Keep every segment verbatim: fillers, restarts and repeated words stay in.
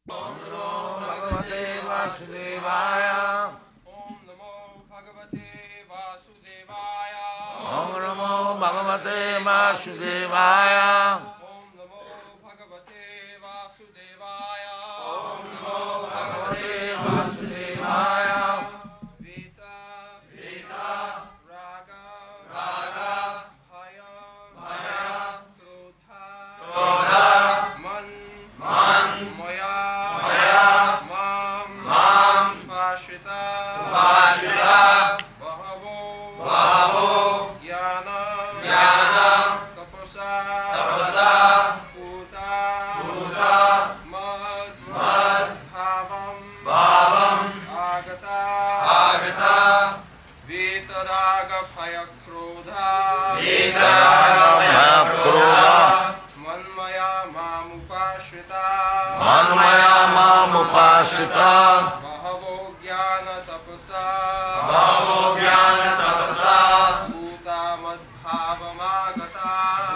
Om Namo Bhagavate Vasudevaya. Om Namo Bhagavate Vasudevaya. Om Namo Bhagavate Vasudevaya. Om Namo Bhagavate Vasudevaya. Om Namo Bhagavate Vasudevaya. Vita, Vita, Raga, Raga, Bhaya, Bhaya, Krodha, Krodha, Man, Man, Maya, Maya, Mam, Mam, Pashrita, Pashrita, Bahavo, Bahavo, Jnana, Jnana, Tapasa, Tapasa, Bhuta, Bhuta, Mad, Mad, Bhavam, Bhavam, Agata, Agata, Vitaraga Phaya Krodha, Vitaraga Krodha, Manmaya Mamupashrita, Manmaya Mamupashrita, Bahavo Jnana Tapasa, Bhavo Jnana Tapasa, Bhuta Madbhavamagata,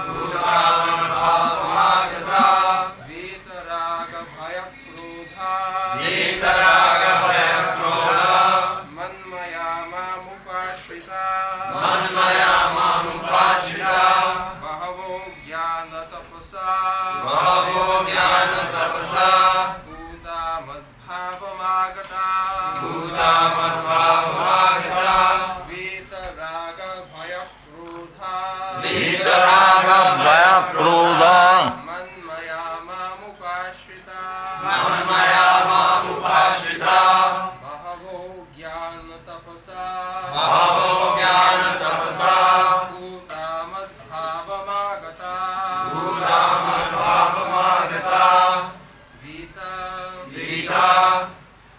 Bhutavamagata, Vitaraga Bhaya Krodha, Vitaraga Bhaya Krodha, Manmaya Mamupashrita, Manmaya Mamupashrita, Bahavo Jnana Tapasa, Bhavo Jnana Tapasa, Bhuta Madbhavamagata, Bhutamadbhavamagata, Vitaraga Bhaya Krodha, Vitaraga Bhaya Krodha, Manmaya Mamupashrita, Manmaya Mamupashrita, Bahavo Jnana Tapasa, Bhavo Jnana Tapasa, Bhuta Madbhavamagata, Bhutamadbhavamagata, Vita, Vita,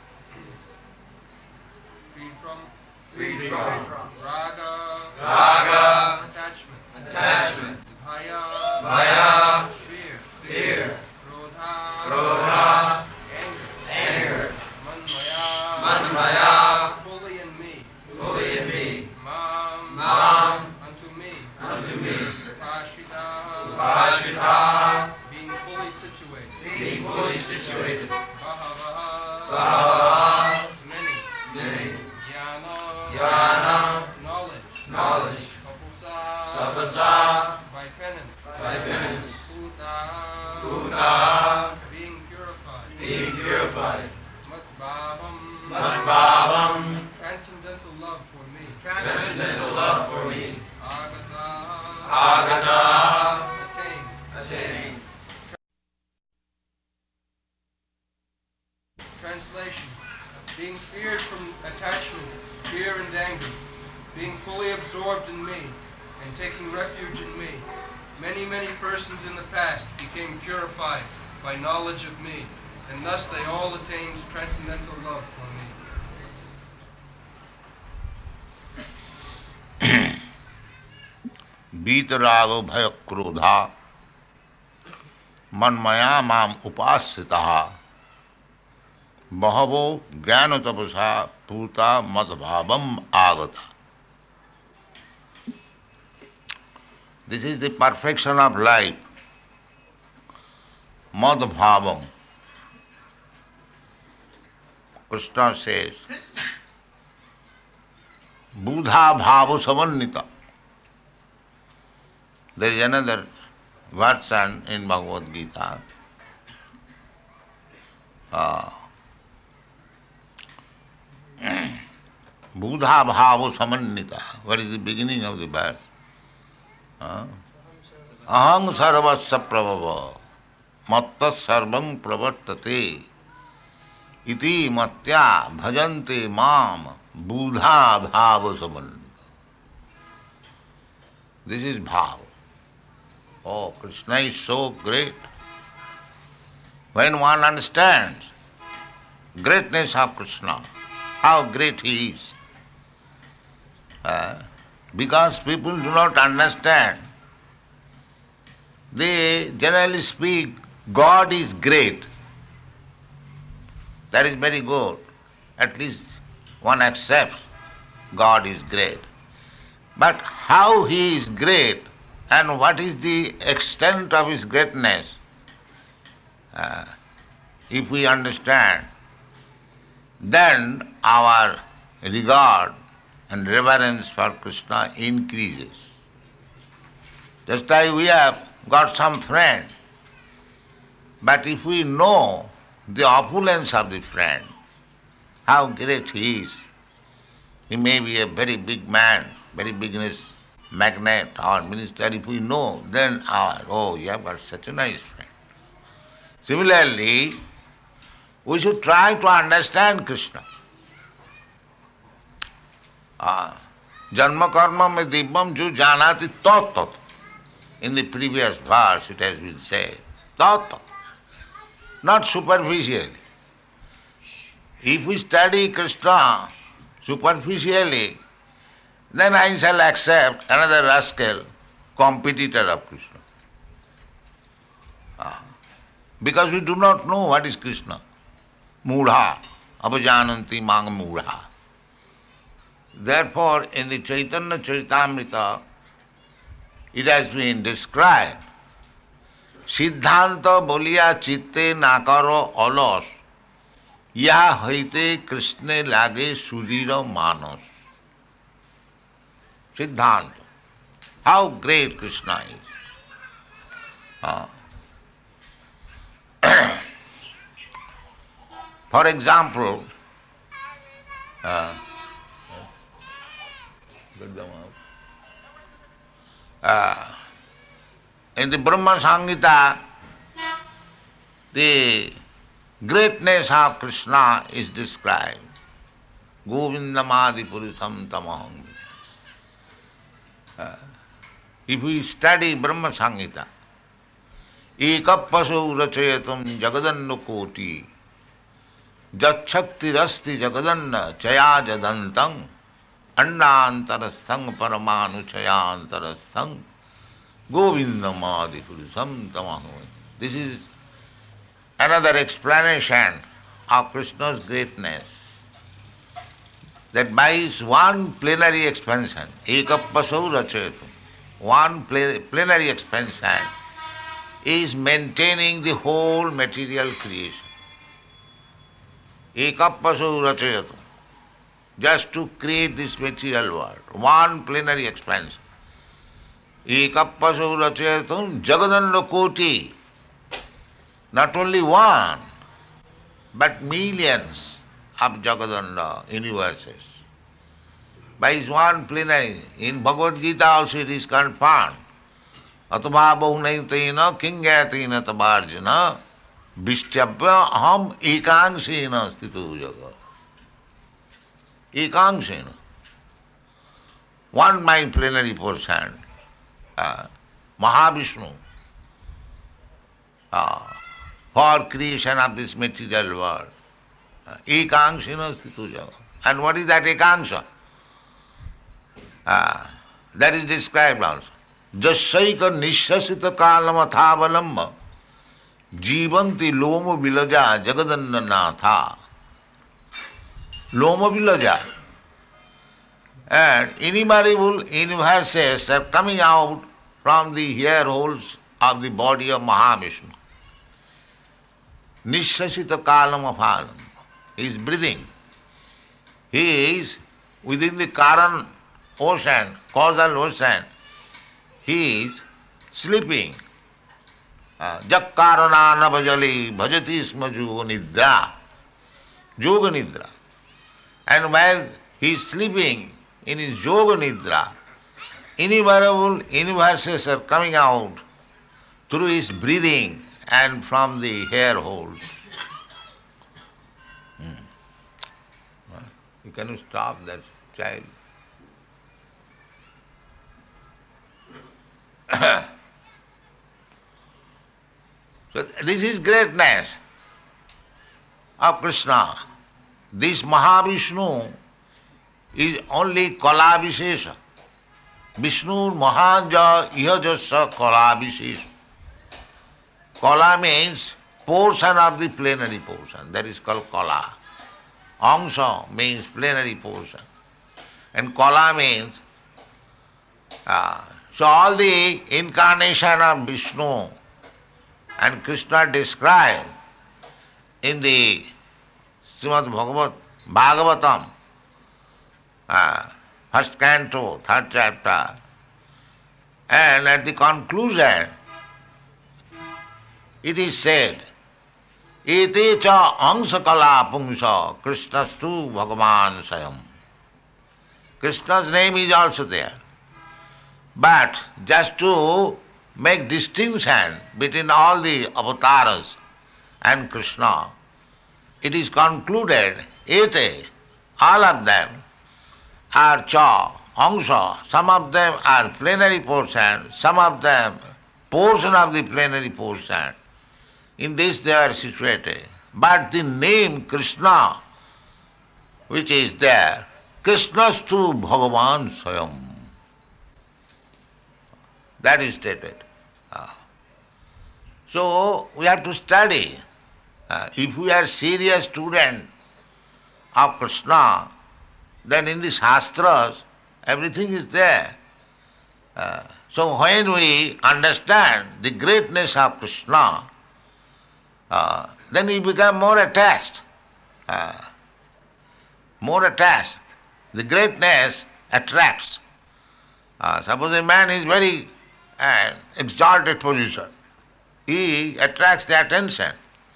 freed from freed from Raga, Raga, attachment, attachment, Bhaya, Bhaya, fear, fear, Krodha, Krodha, anger, anger, Manmaya, Manmaya, fully in me, fully in me, Mam, Mam, unto me, unto me, Pashita, Pashita, being fully situated, being fully situated, Bahavaha, Bhava, many, many, Jnana, Jnana, knowledge, knowledge, Tapasa, Tapasa, by penance, by penance, Bhuta, Bhuta, being purified, being purified, Madbhavam, Madbhavam, transcendental love for me, transcendental love for me, Agata, Agata, attained, attaining. Translation: being feared from attachment, fear and anger, being fully absorbed in me, and taking refuge in me, many, many persons in the past became purified by knowledge of me, and thus they all attained transcendental love for me. वीतराग भय क्रोधा मनमया माम उपासिता बहवो ज्ञान तपसा पूता मदभावम आगता. This is the perfection of life. Madbhavam. Krishna says, Buddha bhava samannita. There is another version in Bhagavad Gita. Uh, Buddha bhava samannita. What is the beginning of the verse? Uh, Aham sarvasya prabhava matta sarvam pravartate iti matya bhajante mam buddha bhava samannita. This is bhava. Oh, Krishna is so great. When one understands greatness of Krishna, how great he is, uh, because people do not understand, they generally speak, God is great. That is very good. At least one accepts God is great. But how he is great and what is the extent of his greatness, uh, if we understand, then our regard and reverence for Krishna increases. Just like we have got some friend, but if we know the opulence of the friend, how great he is, he may be a very big man, very business magnate or minister, if we know, then our, oh, you have got such a nice friend. Similarly, we should try to understand Krishna. Ah, Janma karma me dibbam ju janati tat tat. In the previous verse it has been said, tat tat. Not superficially. If we study Krishna superficially, then I shall accept another rascal, competitor of Krishna. Ah. Because we do not know what is Krishna. Mudha, apajananti mang mudha. Therefore, in the Chaitanya Charitamrita, it has been described, Siddhanta bolia chitte nakaro alos, ya haite Krishna lage sudira manas. Siddhanta. How great Krishna is. Ah. For example, uh, uh, in the Brahma Samhita, the greatness of Krishna is described. Govindamadi Purusam Tamaham. Uh, if we study Brahma Samhita, Ekappaso rachayatam jagadanna koti jachakti rasti jagadanna chaya jadantang andantarasthang paramanu chayantarasthang govindamadi purusam tamaham. This is another explanation of Krishna's greatness, that by his one plenary expansion, ekappaso rachayatam, one plenary expansion, is maintaining the whole material creation. Ekappaso rachayatam, just to create this material world, one plenary expansion. Ekappaso rachayatam jagadanna koti, not only one, but millions of jagadanna universes. By his one plenary, in Bhagavad Gita also it is confirmed, Atma bahunaitina kingayatina tabarjana vishtyabhya aham ekangsena sthitu jaga. Ekangsena. One my plenary portion, uh, Mahavishnu, uh, for creation of this material world. Uh, ekangsena sthitu jaga. And what is that ekangsha? Uh, that is described also. Jasaika nishasita kalamathavalamba jivanti loma vilaja jagadanna natha. Loma vilaja. And innumerable universes are coming out from the hair holes of the body of Mahavishnu. Nishasita kalamaphalam. He is breathing. He is within the Karan ocean, causal ocean. He is sleeping. Jakkarana navajali bhajati sma yoga nidra. Yoga nidra. And while he is sleeping in his yoga nidra, innumerable universes are coming out through his breathing and from the hair holes. Hmm. You can stop that child. So this is greatness of Krishna. This Mahavishnu is only Kala Vishesha. Vishnu Mahanja Ihajasa Kala Vishesha. Kala means portion of the plenary portion. That is called Kala. Angsha means plenary portion. And Kala means uh, so all the incarnation of Vishnu and Krishna described in the Srimad Bhagavat, Bhagavatam, uh, first canto, third chapter, and at the conclusion, it is said, Ete cha angsakala pungsa Krishnastu Bhagavan Sayam. Krishna's name is also there. But just to make distinction between all the avatars and Krishna, it is concluded, Ete, all of them are cha, angsha, some of them are plenary portion, some of them portion of the plenary portion. In this they are situated. But the name Krishna, which is there, Krishnastu Bhagavan Swayam, that is stated. Uh, so we have to study. Uh, if we are serious student of Krishna, then in the Shastras everything is there. Uh, so when we understand the greatness of Krishna, uh, then we become more attached. Uh, more attached. The greatness attracts. Uh, suppose a man is very uh, exalted position, he attracts the attention.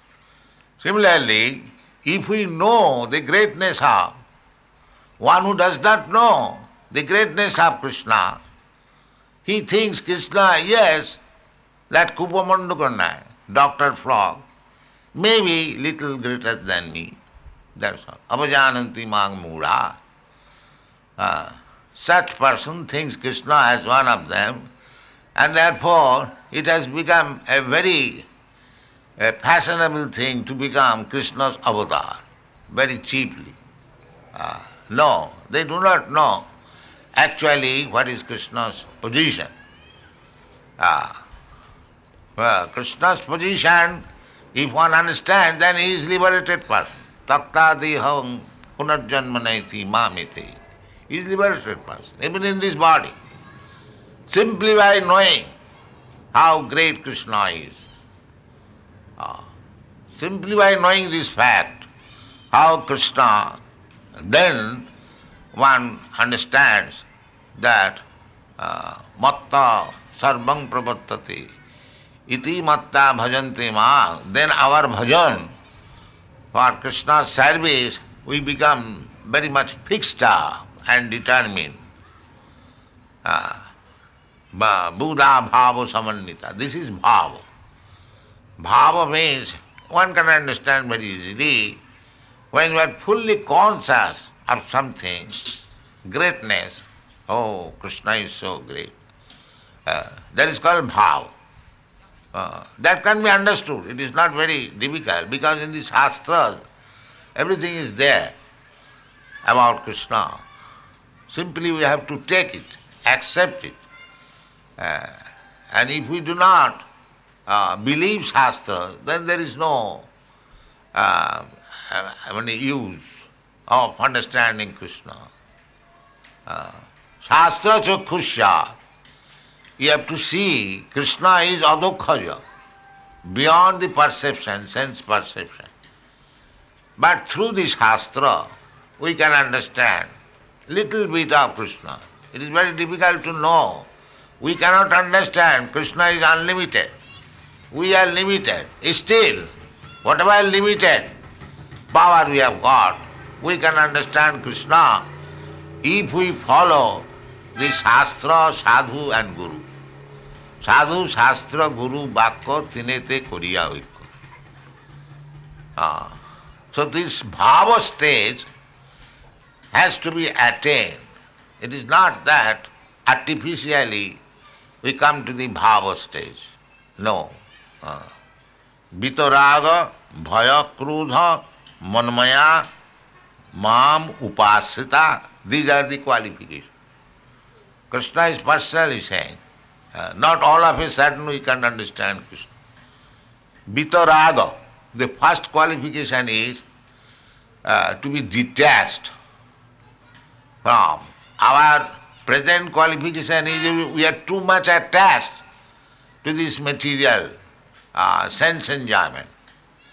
Similarly, if we know the greatness of one who does not know the greatness of Krishna, he thinks Krishna, yes, that Kupamandukanai, Doctor Frog, may be little greater than me. That's all. Apajananti mang mura. Uh, such person thinks Krishna as one of them, and therefore it has become a very a fashionable thing to become Krishna's avatar, very cheaply. Uh, no, they do not know actually what is Krishna's position. Uh, well, Krishna's position, if one understands, then he is liberated person. Takta deham punarjanmanaiti mamiti. He is liberated person, even in this body. Simply by knowing how great Krishna is. Uh, simply by knowing this fact, how Krishna, then one understands that uh, matta sarvang pravartati iti matta bhajanti ma. Then our bhajan for Krishna's service, we become very much fixed up and determined. Uh, Buddha bhava samannita. This is bhava. Bhava means one can understand very easily when you are fully conscious of something, greatness. Oh, Krishna is so great. Uh, that is called bhava. Uh, that can be understood. It is not very difficult because in the Shastras everything is there about Krishna. Simply we have to take it, accept it. Uh, and if we do not uh, believe Shastra, then there is no uh, any use of understanding Krishna. Uh, Shastra chakhusya. You have to see Krishna is adokkhaya, beyond the perception, sense perception. But through this Shastra, we can understand little bit of Krishna. It is very difficult to know. We cannot understand Krishna is unlimited. We are limited. Still, whatever limited power we have got, we can understand Krishna if we follow the Shastra, Sadhu and Guru. Sadhu, Shastra, Guru, Bhakya, Tinete, Koriya, Oikya. Ah. So this bhava stage has to be attained. It is not that artificially we come to the bhava stage. No. Uh, Vitaraga, Bhaya, Krudha, Manmaya, Mam, Upasita, these are the qualifications. Krishna is personally saying, uh, not all of a sudden we can understand Krishna. Vitaraga, the first qualification is uh, to be detached from. Our present qualification is we are too much attached to this material uh, sense enjoyment. Uh,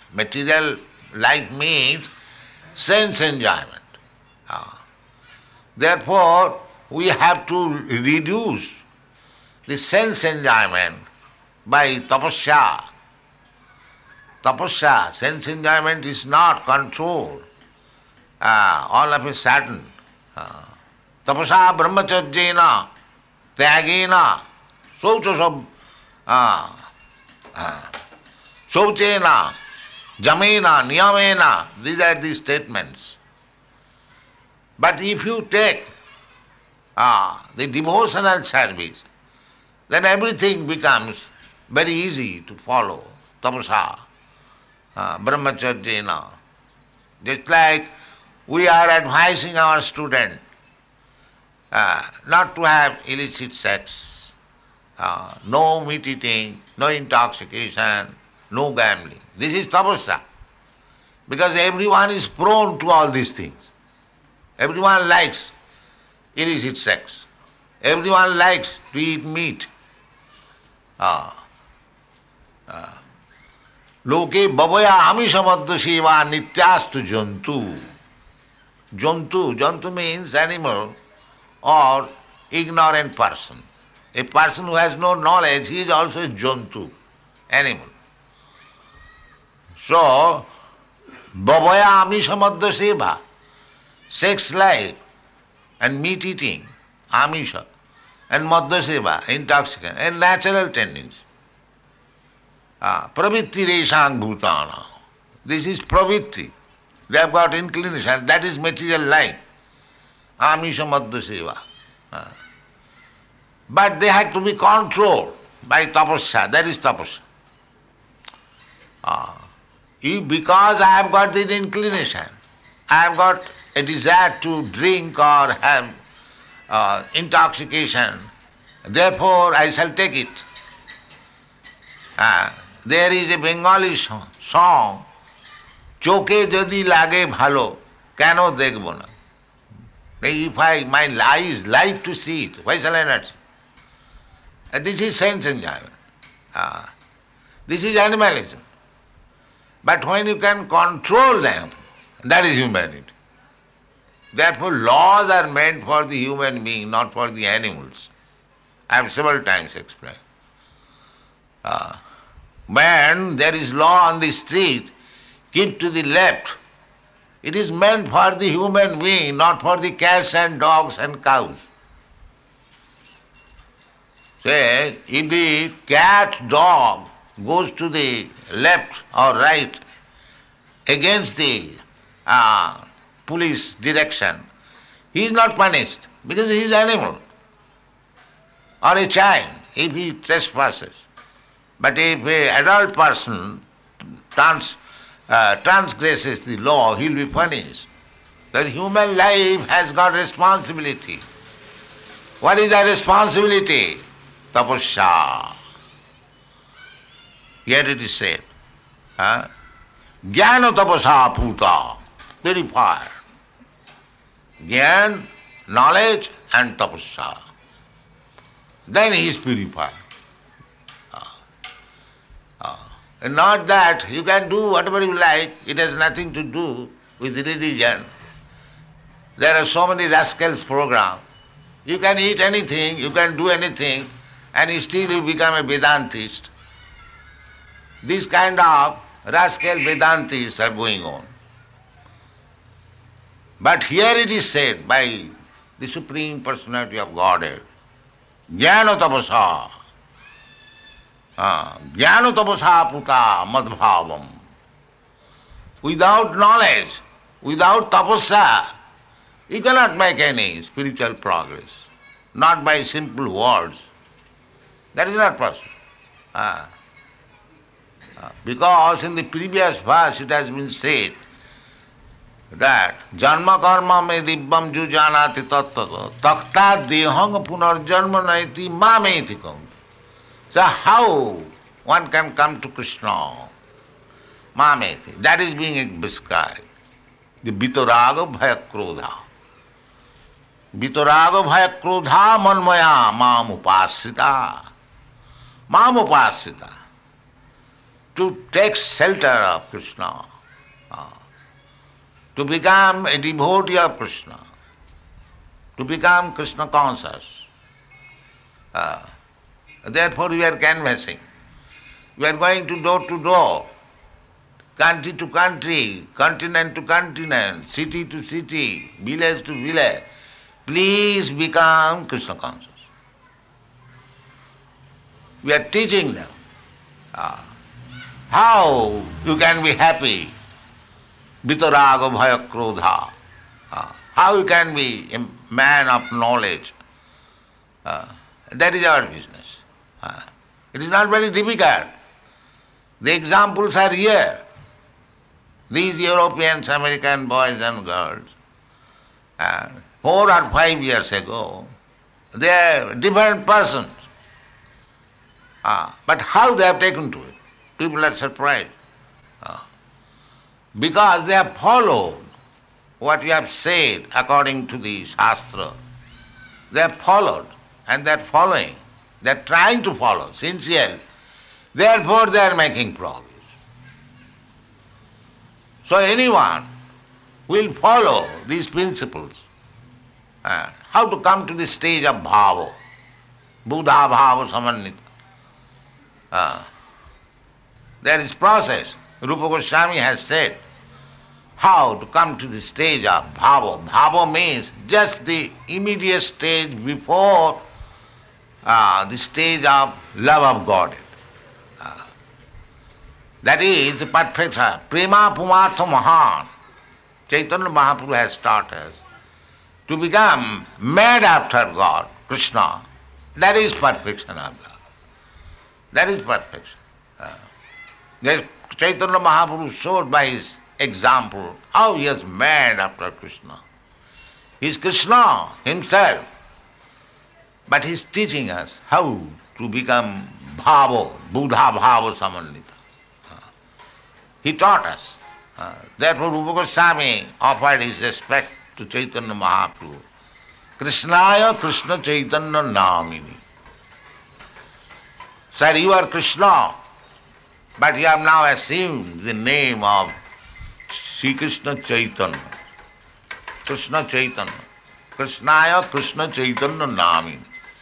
Material life means sense enjoyment. Ah. Therefore, we have to reduce the sense enjoyment by tapasya. Tapasya, sense enjoyment is not controlled ah, all of a sudden. Ah. Tapasa brahmacharjena tyagena saucha ah, ah, sauchena jamena niyamena. These are the statements. But if you take ah, the devotional service, then everything becomes very easy to follow. Tapasa, uh, brahmacharjena. Just like we are advising our student uh, not to have illicit sex, uh, no meat eating, no intoxication, no gambling. This is tapasya. Because everyone is prone to all these things. Everyone likes illicit sex. Everyone likes to eat meat. Ah. Ah. Loke babaya amishamadda seva nityastu jantu. Jantu, jantu means animal or ignorant person. A person who has no knowledge, he is also a jantu, animal. So, babaya amishamadda seva, sex life and meat eating, amisha, and madhya seva, intoxicant, and natural tendency. Ah, pravitti reshang bhutana. This is pravitti. They have got inclination. That is material life. Amisha madhya seva. Ah. But they had to be controlled by tapasya. That is tapasya. Ah. If because I have got the inclination, I have got a desire to drink or have uh, intoxication, therefore I shall take it. Uh, there is a Bengali song, Choke Jadi Lage Bhalo, Kano Dekhbo na. If I, my eyes like to see it, why shall I not see? Uh, this is sense enjoyment. Uh, this is animalism. But when you can control them, that is humanity. Therefore, laws are meant for the human being, not for the animals. I have several times explained. Uh, when there is law on the street, keep to the left. It is meant for the human being, not for the cats and dogs and cows. Say, if the cat, dog goes to the left or right against the uh, police direction, he is not punished because he is animal. Or a child, if he trespasses. But if an adult person trans, uh, transgresses the law, he will be punished. The human life has got responsibility. What is that responsibility? Tapasya. Here it is said, huh? Jnana tapasa puta, purifier. Jnana, knowledge and tapasya. Then he is purified. Uh, uh, and not that you can do whatever you like, it has nothing to do with religion. There are so many rascals programs. You can eat anything, you can do anything, and still you become a Vedantist. This kind of rascal Vedantists are going on. But here it is said by the Supreme Personality of Godhead, Jnana tapasa, Jnana tapasa puta madbhavam. Without knowledge, without tapasya, you cannot make any spiritual progress. Not by simple words. That is not possible. Ah. Because in the previous verse it has been said that janma karma me dibbam jujanati tattata takta dehang punarjanma naiti mameti kam. So how one can come to Krishna? Mameti. That is being described. The vitaraga bhaya krodha. Vitaraga bhaya krodha manmaya mam upasita. Mam upasita. to take shelter of Krishna, uh, to become a devotee of Krishna, to become Krishna conscious. Uh, therefore we are canvassing. We are going to door to door, country to country, continent to continent, city to city, village to village. Please become Krishna conscious. We are teaching them uh, how you can be happy, vitaraga bhaya krodha, uh, how you can be a man of knowledge. Uh, that is our business. Uh, it is not very difficult. The examples are here. These Europeans, American boys and girls, uh, four or five years ago, they are different persons. Uh, but how they have taken to it? People are surprised. Uh, because they have followed what you have said according to the Shastra. They have followed and they are following. They are trying to follow sincerely. Therefore they are making progress. So anyone will follow these principles. Uh, how to come to the stage of bhava, buddha bhava samannita. Uh, there is process. Rupa Goswami has said how to come to the stage of bhava. Bhava means just the immediate stage before uh, the stage of love of God. Uh, that is the perfection. Prema pumartha mahan. Chaitanya Mahaprabhu has taught us to become mad after God, Krishna. That is perfection of love. That is perfection. Uh, Chaitanya Mahaprabhu showed by his example how he is mad after Krishna. He is Krishna himself, but he is teaching us how to become bhava, buddha bhava samannita. Uh, he taught us. Uh, therefore Rupa Goswami offered his respect to Chaitanya Mahaprabhu. Krishnaya Krishna Chaitanya Namini. Sir, you are Krishna, but you have now assumed the name of Sri Krishna Chaitanya. Krishna Chaitanya. Krishnaya Krishna Chaitanya Namini.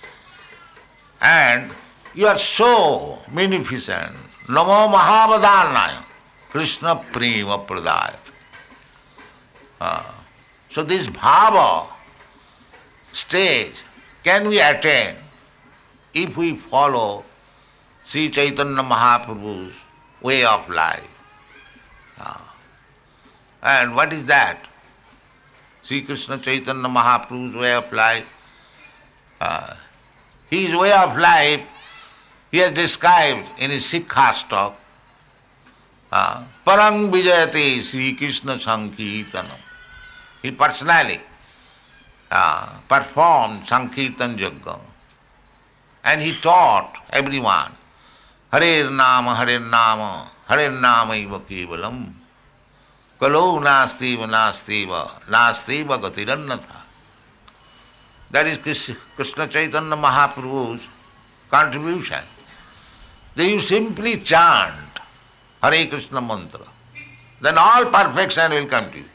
And you are so magnificent. Namo Mahavadhanaya. Krishna Prema Pradayat. Uh, so this bhava stage can be attained if we follow Sri Chaitanya Mahaprabhu's way of life. Uh, and what is that? Sri Krishna Chaitanya Mahaprabhu's way of life. Uh, his way of life he has described in his Sikhastak. Uh, Parang Vijayate Sri Krishna Sankirtanam. He personally uh, performed Sankirtan Yajna. And he taught everyone, Hare Nama, Hare Nama, Hare Nama iva kevalam. Kalo nastiva, nastiva, nastiva gatirannatha. That is Krishna Chaitanya Mahaprabhu's contribution. Then you simply chant Hare Krishna mantra. Then all perfection will come to you.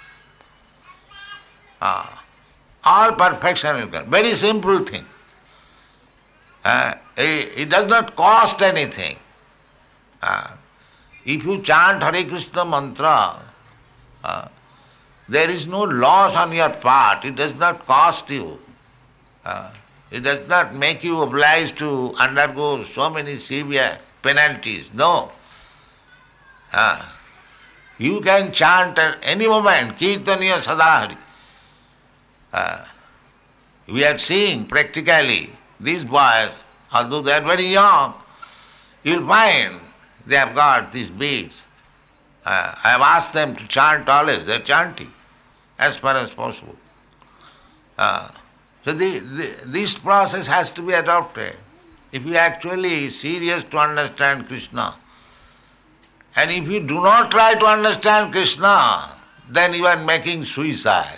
Ah, all perfection will come. Very simple thing. Uh, it, it does not cost anything. Uh, if you chant Hare Krishna mantra, uh, there is no loss on your part. It does not cost you. Uh, it does not make you obliged to undergo so many severe penalties. No. Uh, you can chant at any moment, Kirtaniya Sadahari. Uh, we are seeing practically these boys, although they are very young, you'll find they have got these beads. Uh, I have asked them to chant always, they are chanting as far as possible. Uh, so the, the, this process has to be adopted. If you are actually serious to understand Krishna, and if you do not try to understand Krishna, then you are making suicide.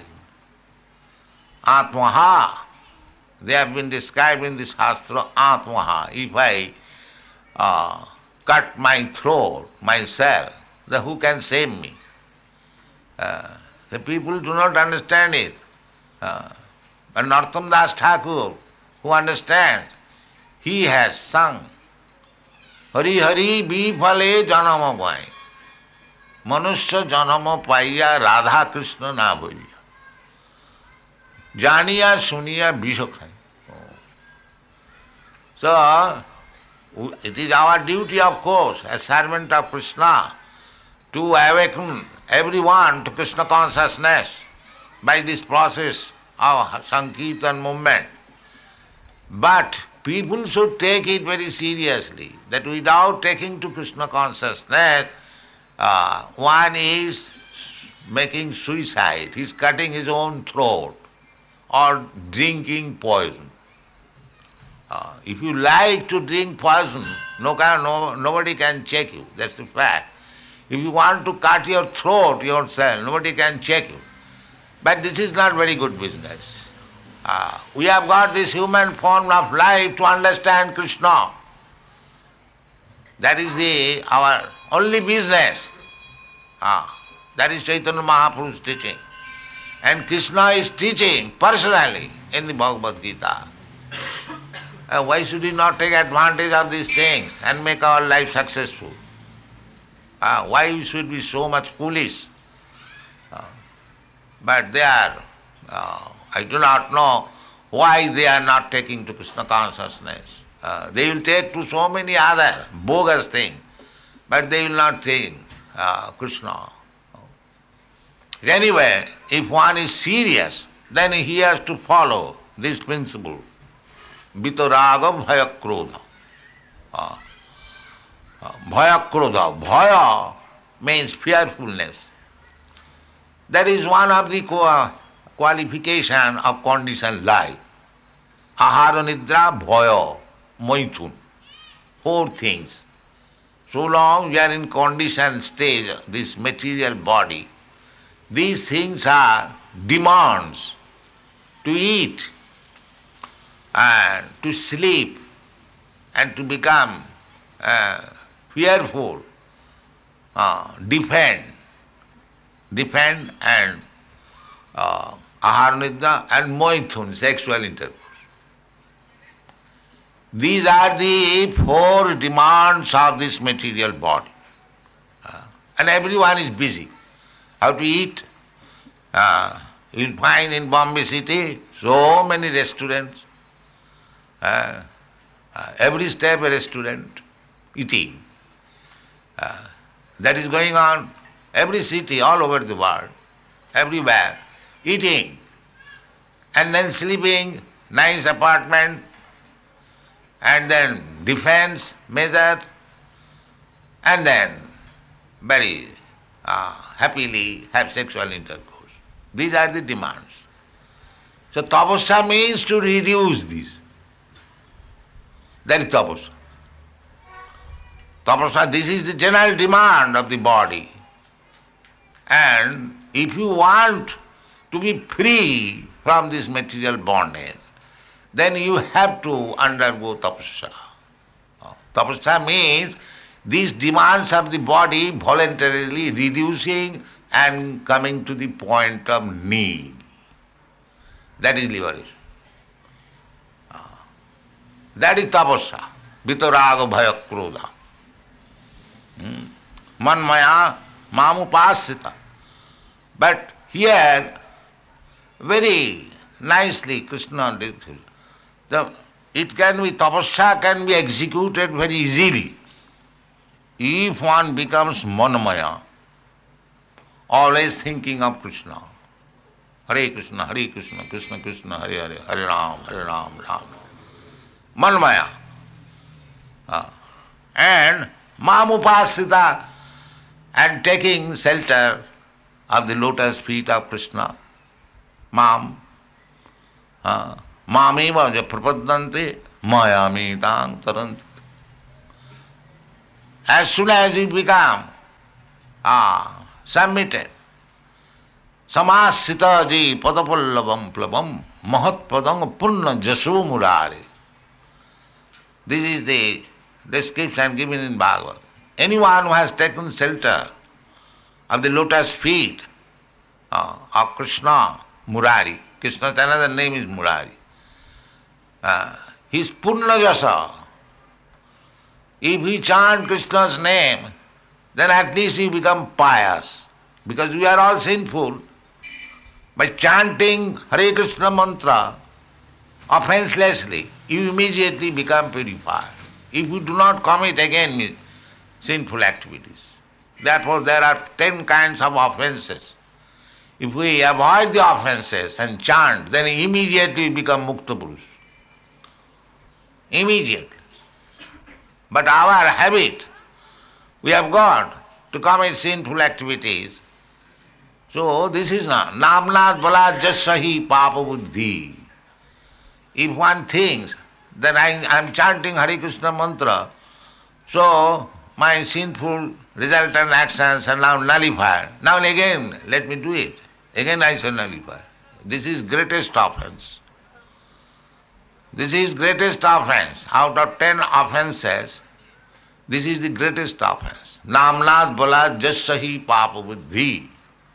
Atmaha. They have been described in the Shastra, Atmaha. If I uh, cut my throat, myself, then who can save me? Uh, the people do not understand it. Uh, but Narottam Das Thakur, who understands, he has sung, Hari Hari Bifale Janama Bhai, Manusya Janama Paiya Radha Krishna Na Bhaiya, Janiya Suniya Bishakhai. So, it is our duty, of course, as servant of Krishna, to awaken everyone to Krishna consciousness by this process of Sankirtan movement. But people should take it very seriously, that without taking to Krishna consciousness, uh, one is making suicide, he is cutting his own throat or drinking poison. Uh, if you like to drink poison, no, no, nobody can check you, that's the fact. If you want to cut your throat yourself, nobody can check you. But this is not very good business. Uh, we have got this human form of life to understand Krishna. That is the our only business. Uh, that is Chaitanya Mahaprabhu's teaching. And Krishna is teaching personally in the Bhagavad Gita. Uh, why should we not take advantage of these things and make our life successful? Uh, why we should be so much foolish? Uh, but they are, uh, I do not know why they are not taking to Krishna consciousness. Uh, they will take to so many other bogus things, but they will not take uh, Krishna. Anyway, if one is serious, then he has to follow this principle. Vitaraga bhaya krodha. Uh, uh, bhaya krodha. Bhaya means fearfulness. That is one of the qualification of conditioned life. Ahara nidra bhaya maithun. Four things. So long we are in conditioned stage, this material body, these things are demands to eat, and to sleep, and to become uh, fearful, uh, defend, defend and uh, aharnidra and moithun, sexual intercourse. These are the four demands of this material body. Uh, and everyone is busy. How to eat? Uh, you'll find in Bombay city so many restaurants. Uh, uh, every step a restaurant, eating. Uh, that is going on every city, all over the world, everywhere, eating. And then sleeping, nice apartment, and then defense measure, and then very uh, happily have sexual intercourse. These are the demands. So tapasya means to reduce this. That is tapasya. Tapasya, this is the general demand of the body. And if you want to be free from this material bondage, then you have to undergo tapasya. Tapasya means these demands of the body voluntarily reducing and coming to the point of need. That is liberation. That is tapasya. Vitaraga bhaya krodha. Manmaya mamupasita. But here, very nicely Krishna did the, it can be, tapasya can be executed very easily if one becomes manmaya, always thinking of Krishna. Hare Krishna, Hare Krishna, Krishna Krishna, Hare Hare, Hare Ram, Hare Ram, Ram. Manmaya. Uh, and mamupasita, and taking shelter of the lotus feet of Krishna. Mam. Uh, Mameva prapadante mayami tang taranti. As soon as you become ah, submitted, samasita ji padapallavam plabam mahat padang punna jaso murari. This is the description given in Bhagavad. Anyone who has taken shelter of the lotus feet uh, of Krishna, Murari, Krishna's another name is Murari, uh, he is Purna Jasa. If we chant Krishna's name, then at least you become pious. Because we are all sinful. By chanting Hare Krishna mantra offenselessly, you immediately become purified. If you do not commit again sinful activities. Therefore there are ten kinds of offenses. If we avoid the offenses and chant, then immediately we become Mukta Purush. Immediately. But our habit, we have got to commit sinful activities. So this is not Namnad Balad Jasahi Papa Buddhi. If one thinks that I am chanting Hare Krishna mantra, so my sinful resultant actions are now nullified. Now and again, let me do it. Again I shall nullify. This is greatest offense. This is greatest offense. Out of ten offenses, this is the greatest offense. Namnad Balad Jasahi Papa Buddhi.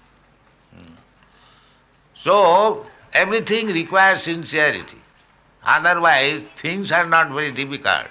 So, everything requires sincerity. Otherwise, things are not very difficult.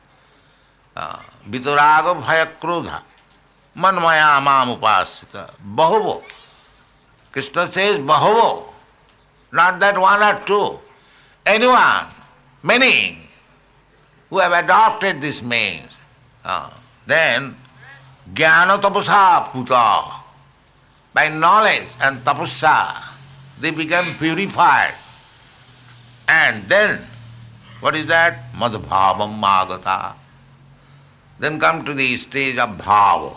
Vitaraga bhaya krodha manmaya mam upasita bahuvo. Krishna says bahuvo, not that one or two. Anyone, many, who have adopted this means, uh, then jnana tapasa puta, by knowledge and tapasya, they become purified. And then, what is that? Madhbhavam magata. Then come to the stage of bhava.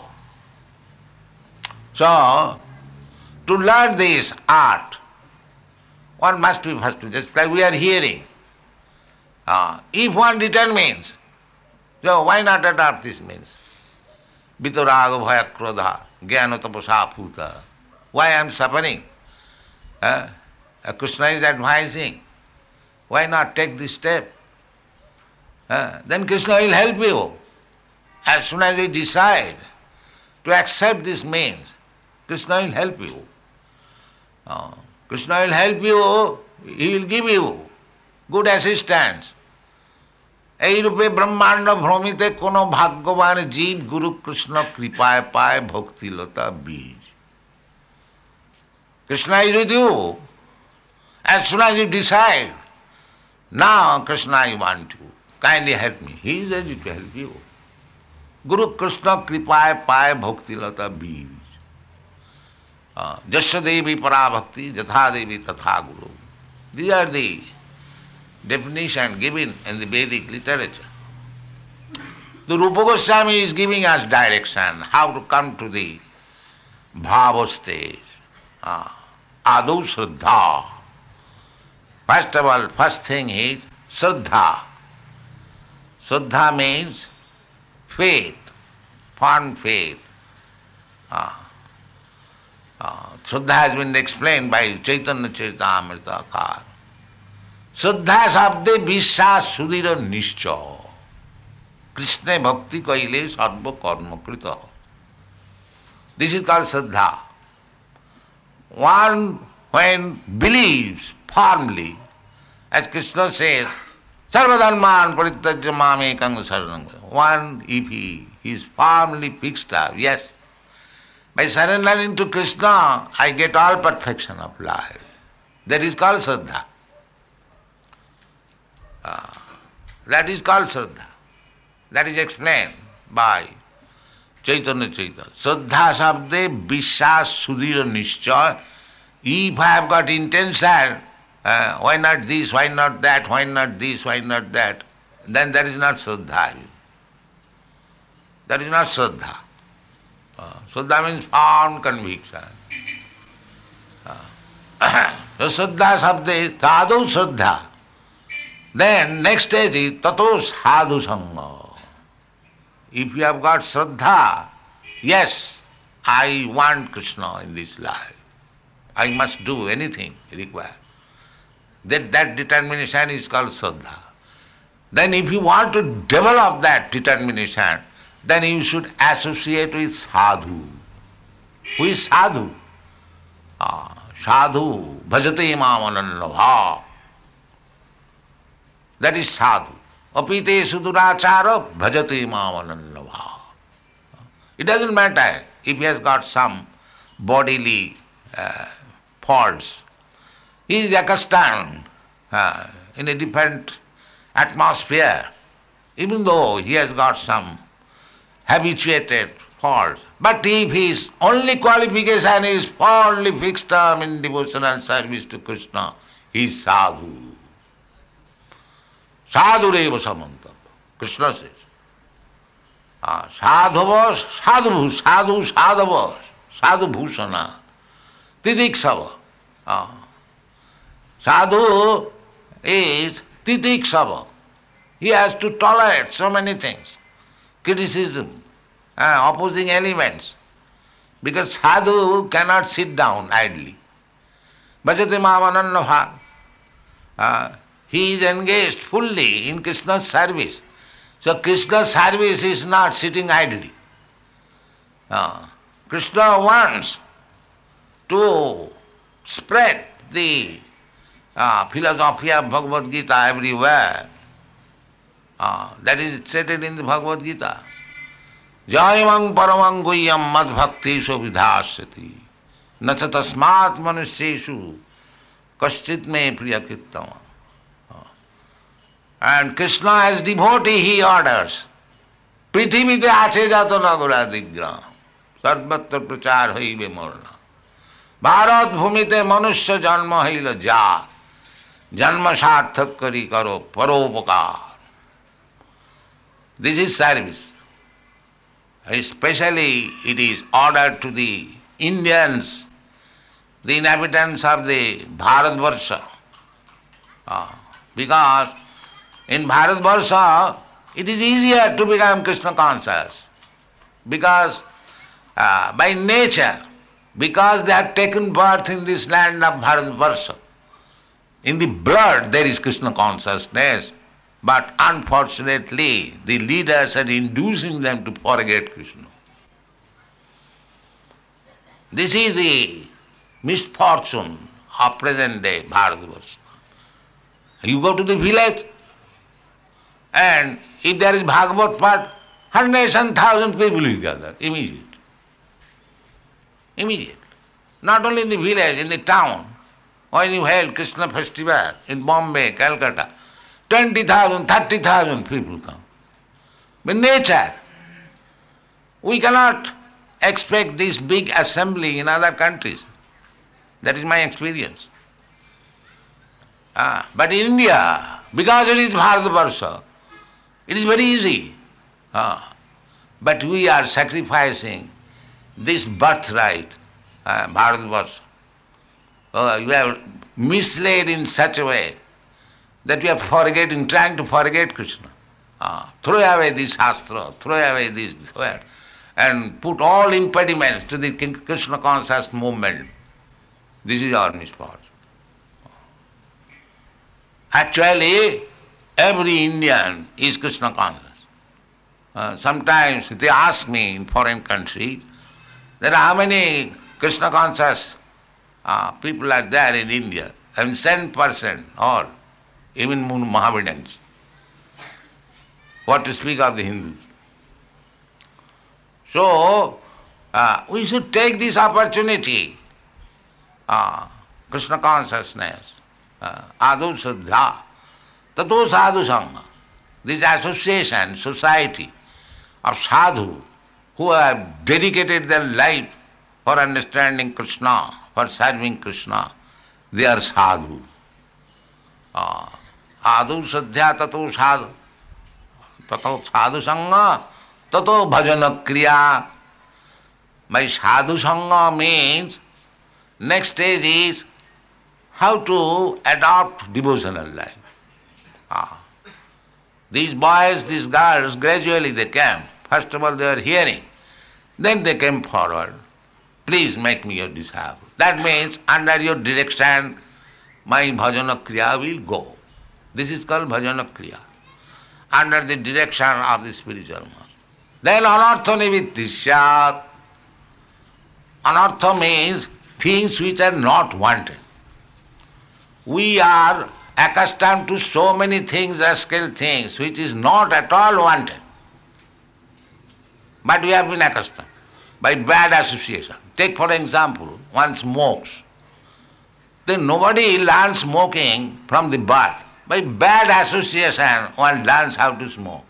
So, to learn this art, one must be first, just like we are hearing. Uh, if one determines, so why not adopt this means? Vitaraga bhaya krodha, jnana tapasa puta. Why I am suffering? Uh, Krishna is advising. Why not take this step? Uh, then Krishna will help you. As soon as you decide to accept this means, Krishna will help you. Uh, Krishna will help you, he will give you good assistance. এই রূপে ব্রহ্মাণ্ড ভ্রমিতে কোন ভাগ্যবান জীব গুরু কৃষ্ণ কৃপায় পায় ভক্তিলতা বীজ. Krishna is with you. As soon as you decide, now Krishna I want you, kindly help me, he is ready to help you. Guru Krishna kripaye paye bhaktilata bij. Jasya devi para bhakti, jatha devi tatha guru. These are the definition given in the Vedic literature. The Rupa Goswami is giving us direction how to come to the bhava stage. Adu Shraddha. First of all, first thing is Shraddha. Shraddha means faith, firm faith. Uh, uh, Shraddha has been explained by Chaitanya Charitamrita Akar. Shraddha sabde vishwas sudhira nischa. Krishna bhakti kaile sarva karma krita. This is called Shraddha. One when believes firmly, as Krishna says, sarvadharman parityajya mamekam saranam. One, if he is firmly fixed up, yes, by surrendering to Krishna, I get all perfection of life. That is called Shraddha. Uh, that is called Shraddha. That is explained by Chaitanya Chaitanya. Shraddha sabde vishwas sudhira nischa. If I have got intention, uh, why not this, why not that, why not this, why not that, then that is not Shraddha. That is not Shraddha. Uh, Shraddha means firm conviction. Uh, so Shraddha sabde sadhu Shraddha. Then next stage is tato sadhu sangha. If you have got Shraddha, yes, I want Krishna in this life. I must do anything required. That, that determination is called Shraddha. Then if you want to develop that determination, then you should associate with sadhu. Who is sadhu? Ah, sadhu, bhajate mam anannabha. That is sadhu. Apite sudurachara, bhajate mam anannabha. It doesn't matter if he has got some bodily uh, faults. He is accustomed uh, in a different atmosphere, even though he has got some habituated faults. But if his only qualification is firmly fixed term in devotional service to Krishna, he is sadhu. Sadhu reva samantam. Krishna says. Ah, sadhava, sadhu, sadhu, sadhava, sadhu bhushana, titiksava. Ah. Sadhu is titiksava. He has to tolerate so many things, criticism, uh, opposing elements, because sadhu cannot sit down idly. Bhajate mamanannabha. Uh, he is engaged fully in Krishna's service. So Krishna's service is not sitting idly. Uh, Krishna wants to spread the uh, philosophy of Bhagavad Gita everywhere. Uh, that is stated in the Bhagavad Gita. Jayamang paramang guhyam mad bhaktishu vidhasyati nacha tasmat manusyeshu kaschit me priyakrittama. And Krishna as devotee he orders, Prithivite ache jato nagura digram, sarvatra prachar hoibe morna. Bharat bhumite manusya janma haila ja, janma sarthak kari karo paropakar. This is service. Especially it is ordered to the Indians, the inhabitants of the Bharatvarsha. Uh, because in Bharatvarsha, it is easier to become Krishna conscious. Because uh, by nature, because they have taken birth in this land of Bharatvarsha, in the blood there is Krishna consciousness. But unfortunately, the leaders are inducing them to forget Krishna. This is the misfortune of present day Bharatvarsha. You go to the village, and if there is Bhagavad Path, hundreds and thousand people will gather immediately. Immediately. Not only in the village, in the town. When you held Krishna festival in Bombay, Calcutta, twenty thousand, thirty thousand people come. But nature, we cannot expect this big assembly in other countries. That is my experience. Ah, but in India, because it is Bharatvarsha, it is very easy. Ah, but we are sacrificing this birthright, uh, Bharatvarsha. Oh, you have misled in such a way that we are forgetting, trying to forget Krishna. Ah, throw away this Shastra, throw away this, and put all impediments to the Krishna conscious movement. This is our misfortune. Actually, every Indian is Krishna conscious. Uh, sometimes they ask me in foreign countries that how many Krishna conscious uh, people are there in India. I mean, ten percent or even Mohammedans. What to speak of the Hindus? So, uh, we should take this opportunity, uh, Krishna consciousness, Adu Saddha, Tato Sadhu Sangha, this association, society of sadhu who have dedicated their life for understanding Krishna, for serving Krishna, they are sadhu. Uh, Adu Saddha Tato Sadhu, Tato Sadhu Sangha, Tato Bhajana Kriya. By Sadhu Sangha means next stage is how to adopt devotional life. Ah. These boys, these girls, gradually they came. First of all they were hearing. Then they came forward. Please make me your disciple. That means under your direction my bhajana kriya will go. This is called bhajana kriya. under the direction of the spiritual master. Then anartha nivitti syat. Anartha means things which are not wanted. We are accustomed to so many things, rascal things, which is not at all wanted. But we have been accustomed by bad association. Take for example, one smokes. Then nobody learns smoking from the birth. By bad association, one learns how to smoke.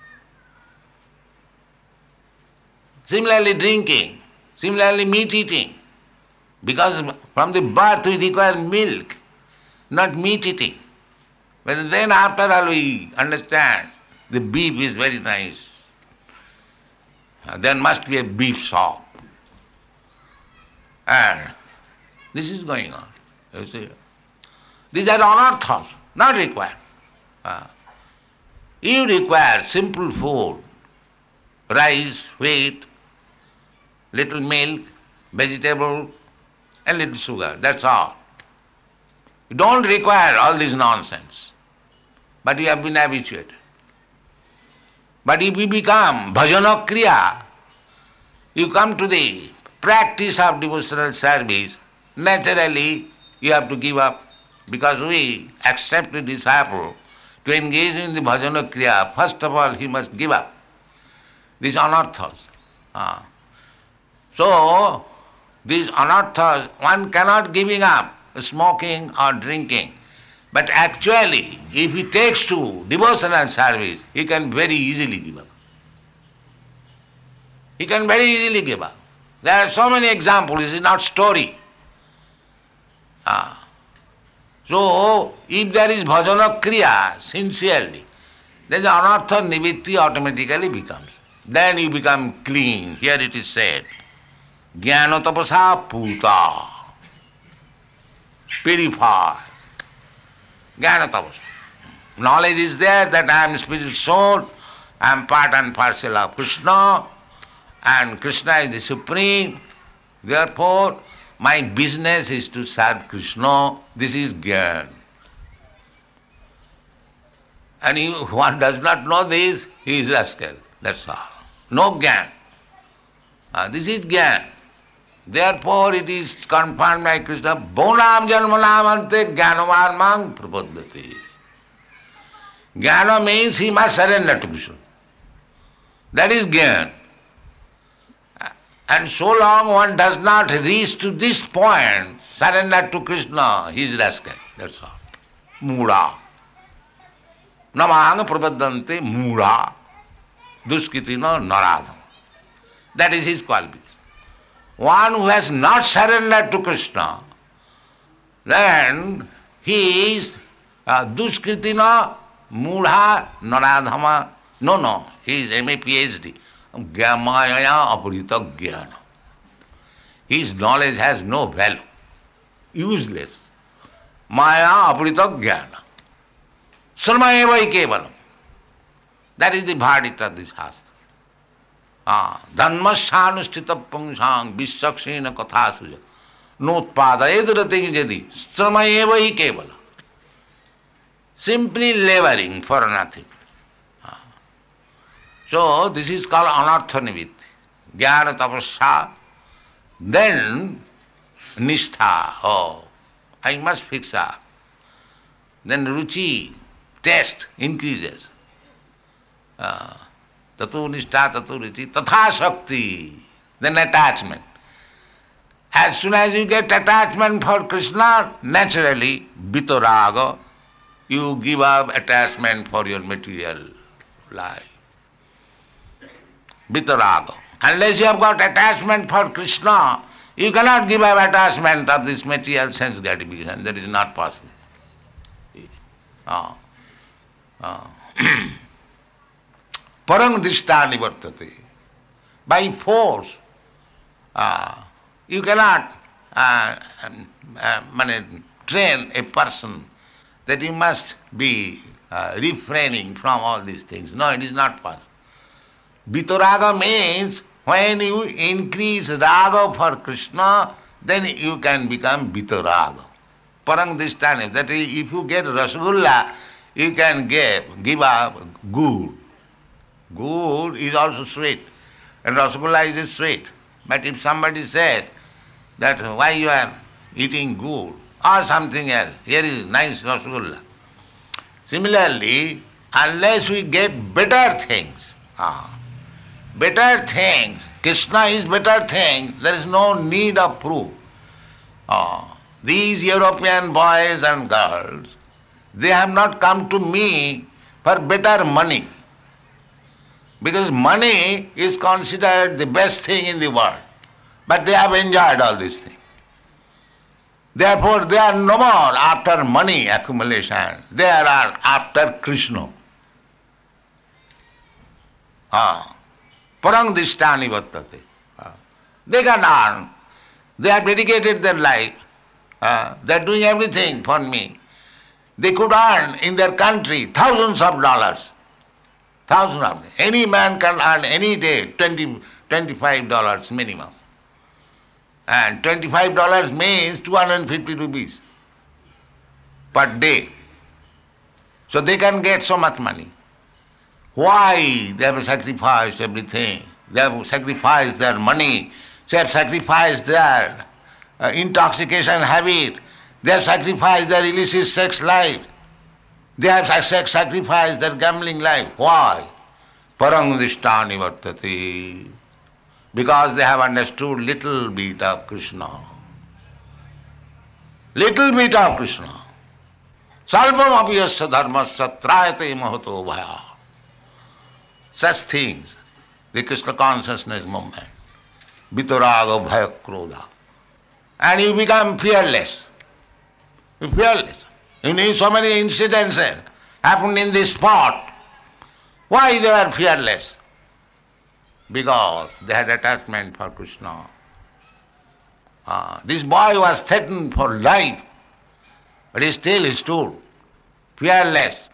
Similarly, drinking. Similarly, meat eating. Because from the birth we require milk, not meat eating. But then after all we understand the beef is very nice. There must be a beef shop. And this is going on. You see. These are anarthas, not required. Uh, you require simple food, rice, wheat, little milk, vegetable, and little sugar. That's all. You don't require all this nonsense. But you have been habituated. But if you become bhajana kriya, you come to the practice of devotional service, naturally you have to give up. Because we accept a disciple to engage in the bhajana kriya, first of all he must give up these anarthas. Ah. So, these anarthas, one cannot giving up smoking or drinking. But actually, if he takes to devotional service, he can very easily give up. He can very easily give up. There are so many examples, this is not story. Ah. So, if there is bhajana kriya sincerely, then the anartha nivitti automatically becomes. Then you become clean. Here it is said, jnana tapasa puta, purify. Jnana tapasa. Knowledge is there that I am spirit soul, I am part and parcel of Krishna, and Krishna is the supreme. Therefore, my business is to serve Krishna. This is Gyan. And if one does not know this, he is rascal. That's all. No Gyan. Uh, this is Gyan. Therefore it is confirmed by Krishna, Bonam janmanamante jnanavarmang prapaddati. Jnana means he must surrender to Krishna. That is Gyan. And so long one does not reach to this point, surrender to Krishna, he is rascal. That's all. Mura. Namang prapaddante mura. Duskitina naradham. That is his qualification. One who has not surrendered to Krishna, then he is uh, duskritina mudha naradhama. No, no, he is M A P H D. Gamaya aparita jnana. His knowledge has no value. Useless. Maya aparita jnana. Sarma eva kevalam. That is the verdict of this Shastra. Dhanmasyanusthita pungsang vissaksena katha suja notpada edrati jadi strama eva hi kevala. Simply laboring for nothing. So this is called anartha nivitti. Jnana tapasya. Then nishtha. Oh, I must fix up. Then ruchi, taste increases. Uh, Tatu nishtha, tatu ruchi, tatha shakti. Then attachment. As soon as you get attachment for Krishna, naturally, vitaraga, you give up attachment for your material life. Vitaraga. Unless you have got attachment for Krishna, you cannot give up attachment of this material sense gratification. That is not possible. Oh. Oh. Parang drishtha nivartate. By force, uh, you cannot uh, uh, train a person that you must be uh, refraining from all these things. No, it is not possible. Vitaraga means when you increase raga for Krishna, then you can become vitaraga. Parang drishtha. That is, if you get rasgulla, you can give, give up good. Good is also sweet, and Rasgulla is sweet. But if somebody says that why you are eating good or something else, here is nice Rasgulla. Similarly, unless we get better things, ah, better things, Krishna is better thing, there is no need of proof. Ah, these European boys and girls, they have not come to me for better money. Because money is considered the best thing in the world. But they have enjoyed all these things. Therefore, they are no more after money accumulation. They are after Krishna. Ah. Parang dishtani vartate. They can earn. They have dedicated their life. Uh, they are doing everything for me. They could earn in their country thousands of dollars. Thousands of dollars. Any man can earn any day twenty, twenty-five dollars minimum. And twenty-five dollars means two hundred fifty rupees per day. So they can get so much money. Why? They have sacrificed everything. They have sacrificed their money. They have sacrificed their uh, intoxication habit. They have sacrificed their illicit sex life. They have sacrificed their gambling life. Why? Parang dishtani vartate. Because they have understood little bit of Krishna. Little bit of Krishna. Salvam apiyasya dharmasya trayate mahato bhaya. Such things, the Krishna consciousness movement, vitaraga bhaya krodha. And you become fearless. You fearless. You know so many incidents happened in this spot. Why they were fearless? Because they had attachment for Krishna. Ah, this boy was threatened for life, but he still stood fearless.